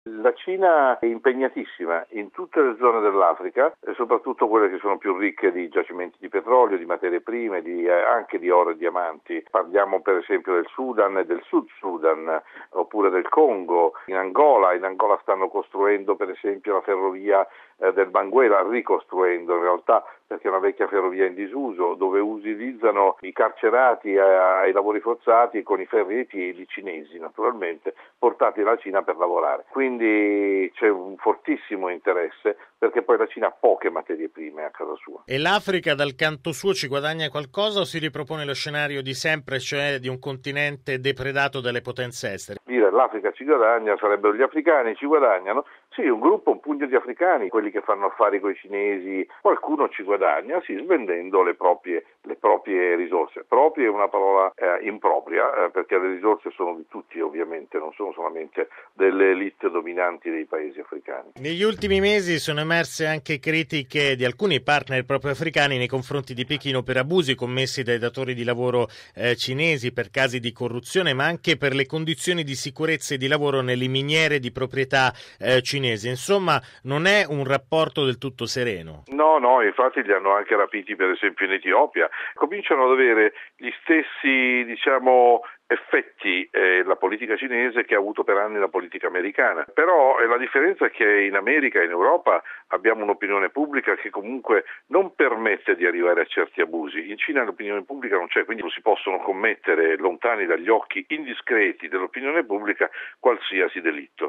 La Cina è impegnatissima in tutte le zone dell'Africa, soprattutto quelle che sono più ricche di giacimenti di petrolio, di materie prime, anche di oro e diamanti. Parliamo per esempio del Sudan e del Sud Sudan, oppure del Congo, in Angola. In Angola stanno costruendo per esempio la ferrovia del Banguela, ricostruendo in realtà, perché è una vecchia ferrovia in disuso, dove utilizzano i carcerati ai lavori forzati con i ferri e i piedi cinesi, naturalmente, portati dalla Cina per lavorare. Quindi c'è un fortissimo interesse, perché poi la Cina ha poche materie prime a casa sua. E l'Africa dal canto suo ci guadagna qualcosa o si ripropone lo scenario di sempre, cioè di un continente depredato dalle potenze estere? Dire l'Africa ci guadagna, sarebbero gli africani ci guadagnano. Sì, un pugno di africani, quelli che fanno affari con i cinesi, qualcuno ci guadagna, sì, svendendo le proprie risorse. Proprie è una parola impropria, perché le risorse sono di tutti ovviamente, non sono solamente delle elite dominanti dei paesi africani. Negli ultimi mesi sono emerse anche critiche di alcuni partner proprio africani nei confronti di Pechino per abusi commessi dai datori di lavoro cinesi, per casi di corruzione, ma anche per le condizioni di sicurezza e di lavoro nelle miniere di proprietà cinese. Insomma, non è un rapporto del tutto sereno. No, infatti li hanno anche rapiti per esempio in Etiopia. Cominciano ad avere gli stessi, effetti la politica cinese che ha avuto per anni la politica americana. Però la differenza è che in America e in Europa abbiamo un'opinione pubblica che comunque non permette di arrivare a certi abusi. In Cina l'opinione pubblica non c'è, quindi non si possono commettere lontani dagli occhi indiscreti dell'opinione pubblica qualsiasi delitto.